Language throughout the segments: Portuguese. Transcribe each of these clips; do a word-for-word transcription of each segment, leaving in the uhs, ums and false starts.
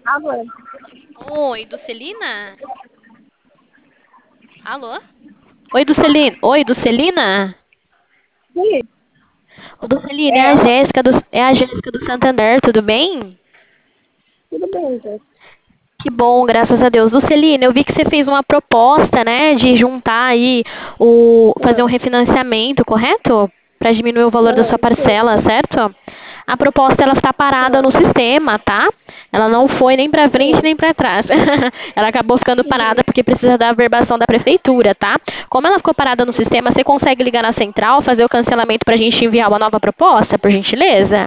Alô? Oi, do Celina? Alô? Oi, do Celina? Oi, do Celina? Sim, O do Celina é é a ela? Jéssica do, é a Jéssica do Santander, tudo bem? Tudo bem, gente. Que bom, graças a Deus. Do Celina, eu vi que você fez uma proposta, né, de juntar aí o, fazer um Ah, refinanciamento, correto? Para diminuir o valor da ah, sua sim, parcela, certo? A proposta ela está parada ah, no sistema, tá? Ela não foi nem para frente sim. nem para trás. Ela acabou ficando parada Uhum. porque precisa da averbação da prefeitura, tá? Como ela ficou parada no sistema, você consegue ligar na central, fazer o cancelamento para a gente enviar uma nova proposta, por gentileza?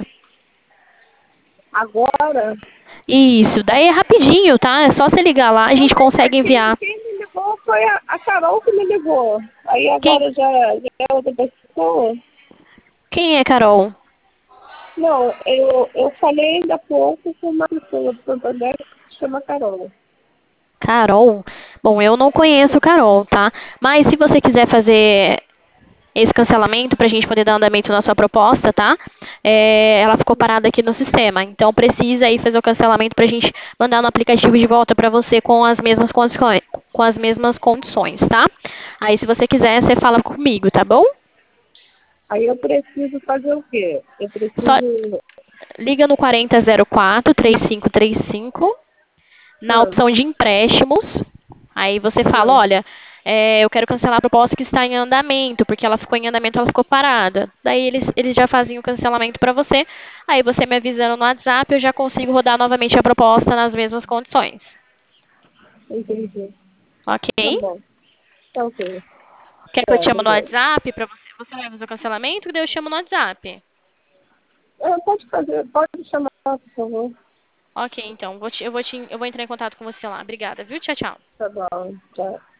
Agora? Isso, daí é rapidinho, tá? É só você ligar lá, a Não, gente mas é consegue quem, enviar. quem me ligou foi a, a Carol que me ligou. Aí Quem, agora já, já é outra pessoa. quem é Carol? Não, eu, eu falei ainda há pouco com uma pessoa do Santander que se chama Carol. Carol? Bom, eu não conheço Carol, tá? Mas se você quiser fazer esse cancelamento para a gente poder dar andamento na sua proposta, tá? É, ela ficou parada aqui no sistema. Então precisa aí fazer o cancelamento para a gente mandar no aplicativo de volta para você com as mesmas condições, com as mesmas condições, tá? Aí se você quiser, você fala comigo, tá bom? Aí eu preciso fazer o quê? Eu Só preciso. liga no quarenta zero quatro, três cinco três cinco na Ah, opção de empréstimos. Aí você fala, ah, olha, é, eu quero cancelar a proposta que está em andamento, porque ela ficou em andamento, ela ficou parada. Daí eles, eles já fazem o cancelamento para você. Aí você me avisando no WhatsApp, eu já consigo rodar novamente a proposta nas mesmas condições. entendi. Tá Ok? bom. Tá ok. Quer que eu te Tá, chame no beleza. WhatsApp para você, você vai fazer o cancelamento? Daí eu chamo no WhatsApp. É, pode fazer, pode chamar, por favor. Ok, então, vou te- eu, vou te, eu vou entrar em contato com você lá. Obrigada, viu? Tchau, tchau. Tá bom, tchau.